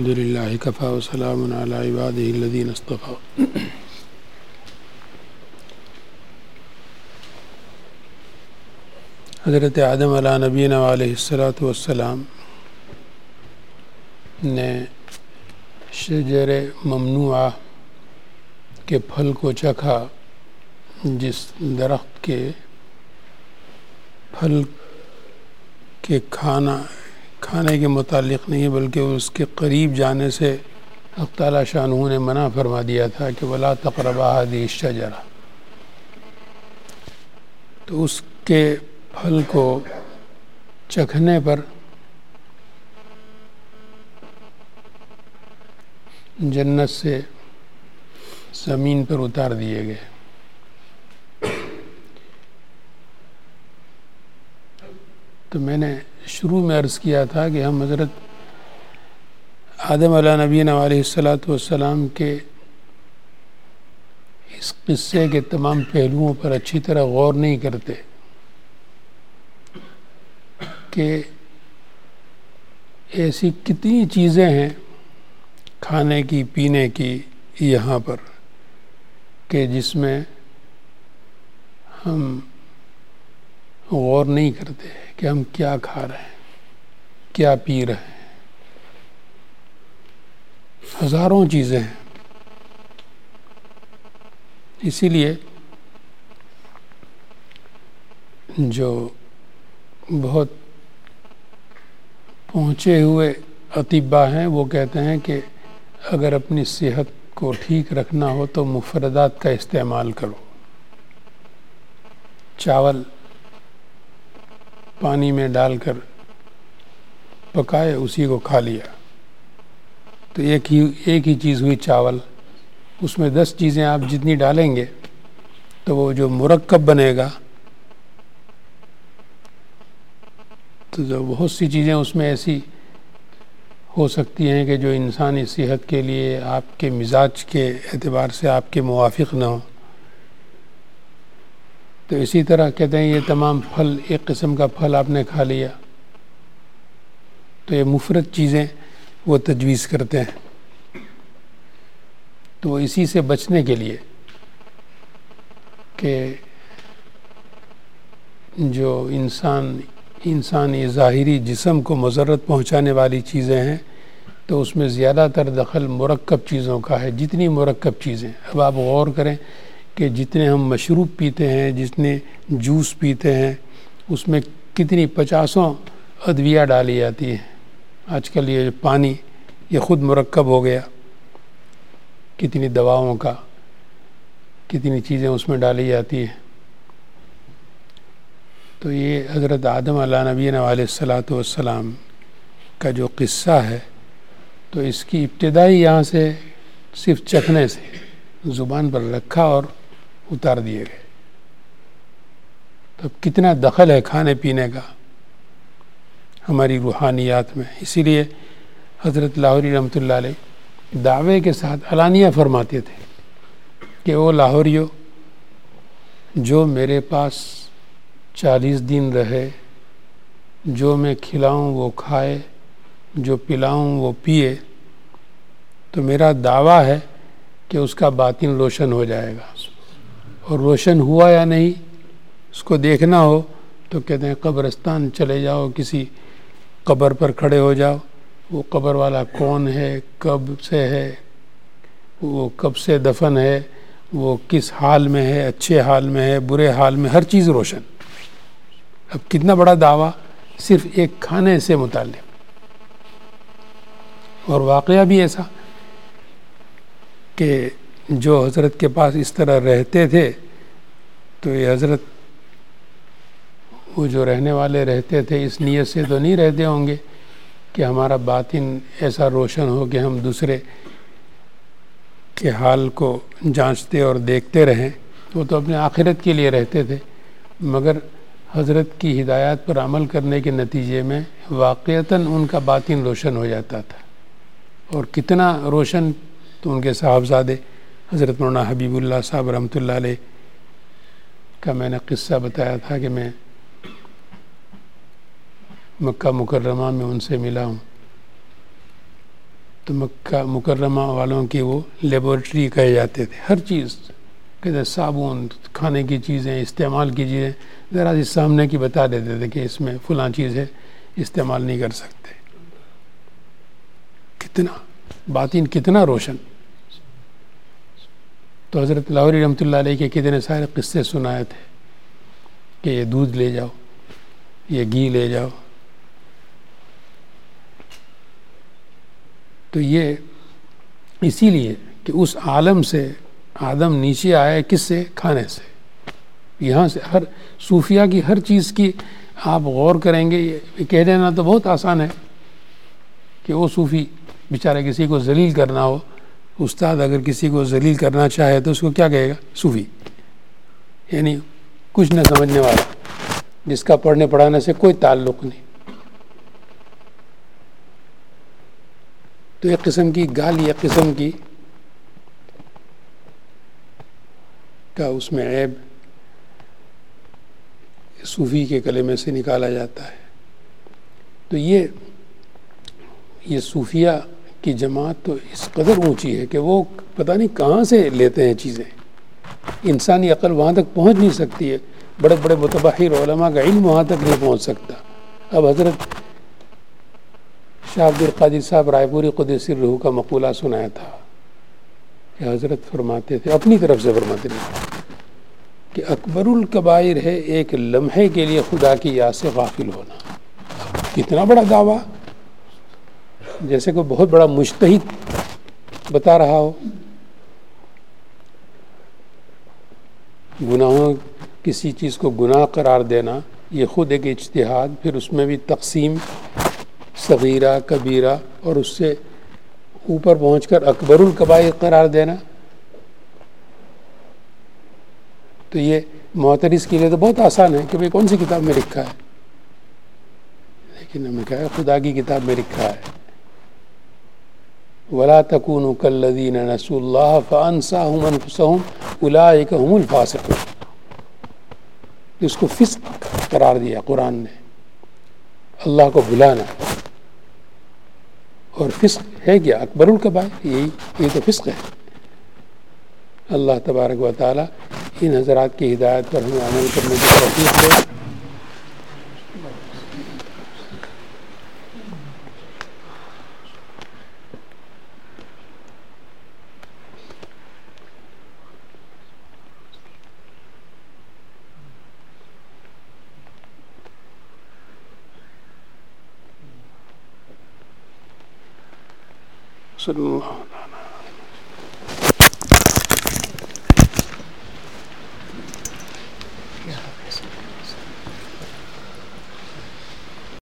الحمد للہ کفا وسلام علی عبادہ الذین اصطفیٰ۔ حضرت آدم علیہ نبینا علیہ الصلاۃ والسلام نے شجر ممنوعہ کے پھل کو چکھا، جس درخت کے پھل کے کھانے کے متعلق نہیں بلکہ اس کے قریب جانے سے حق تعالیٰ شانہ نے منع فرما دیا تھا کہ وَلَا تَقْرَبَا هَذِهِ الشَّجَرَةَ۔ تو اس کے پھل کو چکھنے پر جنت سے زمین پر اتار دیے گئے۔ تو میں نے شروع میں عرض کیا تھا کہ ہم حضرت آدم علیہ نبینا علیہ الصلاۃ والسلام کے اس قصے کے تمام پہلوؤں پر اچھی طرح غور نہیں کرتے کہ ایسی کتنی چیزیں ہیں کھانے کی پینے کی یہاں پر کہ جس میں ہم غور نہیں کرتے کہ ہم کیا کھا رہے ہیں، کیا پی رہے ہیں۔ ہزاروں چیزیں ہیں۔ اسی لیے جو بہت پہنچے ہوئے اطباء ہیں وہ کہتے ہیں کہ اگر اپنی صحت کو ٹھیک رکھنا ہو تو مفردات کا استعمال کرو۔ چاول پانی میں ڈال کر پکائے، اسی کو کھا لیا تو ایک ہی چیز ہوئی چاول۔ اس میں 10 چیزیں آپ جتنی ڈالیں گے تو وہ جو مرکب بنے گا تو جو بہت سی چیزیں اس میں ایسی ہو سکتی ہیں کہ جو انسانی صحت کے لیے آپ کے مزاج کے اعتبار سے آپ کے موافق نہ ہوں۔ تو اسی طرح کہتے ہیں یہ تمام پھل، ایک قسم کا پھل آپ نے کھا لیا تو یہ مفرد چیزیں وہ تجویز کرتے ہیں۔ تو اسی سے بچنے کے لیے کہ جو انسانی ظاہری جسم کو مضرت پہنچانے والی چیزیں ہیں تو اس میں زیادہ تر دخل مرکب چیزوں کا ہے۔ جتنی مرکب چیزیں، اب آپ غور کریں کہ جتنے ہم مشروب پیتے ہیں، جتنے جوس پیتے ہیں، اس میں کتنی 50 ادویہ ڈالی جاتی ہیں۔ آج کل یہ پانی یہ خود مرکب ہو گیا، کتنی دواؤں کا، کتنی چیزیں اس میں ڈالی جاتی ہیں۔ تو یہ حضرت آدم علیہ نبینا علیہ الصلاۃ والسلام کا جو قصہ ہے تو اس کی ابتدائی یہاں سے صرف چکھنے سے زبان پر رکھا اور اتار دیے گئے۔ تو کتنا دخل ہے کھانے پینے کا ہماری روحانیات میں۔ اسی لیے حضرت لاہوری رحمۃ اللہ علیہ دعوے کے ساتھ علانیہ فرماتے تھے کہ او لاہوریو، جو میرے پاس 40 دن رہے، جو میں کھلاؤں وہ کھائے، جو پلاؤں وہ پیے، تو میرا دعویٰ ہے کہ اس کا باطن روشن ہو جائے گا۔ اور روشن ہوا یا نہیں اس کو دیکھنا ہو تو کہتے ہیں قبرستان چلے جاؤ، کسی قبر پر کھڑے ہو جاؤ، وہ قبر والا کون ہے، کب سے ہے، وہ کب سے دفن ہے، وہ کس حال میں ہے، اچھے حال میں ہے، برے حال میں، ہر چیز روشن۔ اب کتنا بڑا دعویٰ صرف ایک کھانے سے متعلق۔ اور واقعہ بھی ایسا کہ جو حضرت کے پاس اس طرح رہتے تھے تو یہ حضرت وہ جو رہنے والے رہتے تھے اس نیت سے تو نہیں رہتے ہوں گے کہ ہمارا باطن ایسا روشن ہو کہ ہم دوسرے کے حال کو جانچتے اور دیکھتے رہیں۔ وہ تو اپنے آخرت کے لیے رہتے تھے، مگر حضرت کی ہدایات پر عمل کرنے کے نتیجے میں واقعتاً ان کا باطن روشن ہو جاتا تھا۔ اور کتنا روشن، تو ان کے صاحبزادے حضرت مولانا حبیب اللہ صاحب رحمۃ اللہ علیہ کا میں نے قصہ بتایا تھا کہ میں مکہ مکرمہ میں ان سے ملا ہوں۔ تو مکہ مکرمہ والوں کی وہ لیبورٹری کہے جاتے تھے. ہر چیز کہتے صابن، کھانے کی چیزیں، استعمال کی چیزیں ذرا سی سامنے کی بتا دیتے تھے کہ اس میں فلاں چیز ہے، استعمال نہیں کر سکتے. کتنا باطن کتنا روشن. تو حضرت لاہوری رحمۃ اللہ علیہ کے کتنے سارے قصے سنائے تھے کہ یہ دودھ لے جاؤ، یہ گھی لے جاؤ. تو یہ اسی لیے کہ اس عالم سے آدم نیچے آئے، کس سے؟ کھانے سے. یہاں سے ہر صوفیہ کی ہر چیز کی آپ غور کریں گے. یہ کہہ دینا تو بہت آسان ہے کہ وہ صوفی بیچارے کسی کو ذلیل کرنا ہو، استاد اگر کسی کو ذلیل کرنا چاہے تو اس کو کیا کہے گا؟ صوفی. یعنی کچھ نہ سمجھنے والا، جس کا پڑھنے پڑھانے سے کوئی تعلق نہیں. تو ایک قسم کی گالی، ایک قسم کی کا اس میں عیب صوفی کے کلمے سے نکالا جاتا ہے. تو یہ صوفیہ کی جماعت تو اس قدر اونچی ہے کہ وہ پتہ نہیں کہاں سے لیتے ہیں چیزیں. انسانی عقل وہاں تک پہنچ نہیں سکتی ہے. بڑے بڑے متبحر علماء کا علم وہاں تک نہیں پہنچ سکتا. اب حضرت شاہ عبد القادر صاحب رائے پوری قدس سرہ کا مقولہ سنایا تھا کہ حضرت فرماتے تھے، اپنی طرف سے فرماتے تھے کہ اکبر الکبائر ہے ایک لمحے کے لیے خدا کی یاد سے غافل ہونا. کتنا بڑا دعویٰ، جیسے کہ بہت بڑا مجتہد بتا رہا ہو. گناہوں، کسی چیز کو گناہ قرار دینا یہ خود ایک اجتہاد، پھر اس میں بھی تقسیم صغیرہ کبیرہ، اور اس سے اوپر پہنچ کر اکبر الکبائر قرار دینا. تو یہ معترض کے لیے تو بہت آسان ہے کہ بھئی کون سی کتاب میں لکھا ہے، لیکن ہمیں کہا ہے خدا کی کتاب میں لکھا ہے وَلَا تَكُونُوا كَالَّذِينَ نَسُوا اللَّهَ فَأَنسَاهُمْ أَنفُسَهُمْ أُولَٰئِكَ هُمُ الْفَاسِقُونَ. اس کو فسق قرار دیا قرآن نے، اللہ کو بھلانا. اور فسق ہے کیا؟ اکبر الکبائر، یہ تو فسق ہے. اللہ تبارک و تعالی ان حضرات کی ہدایت پر ہمیں عمل کرنے کی توفیق دے. صلی اللہ علیہ وسلم.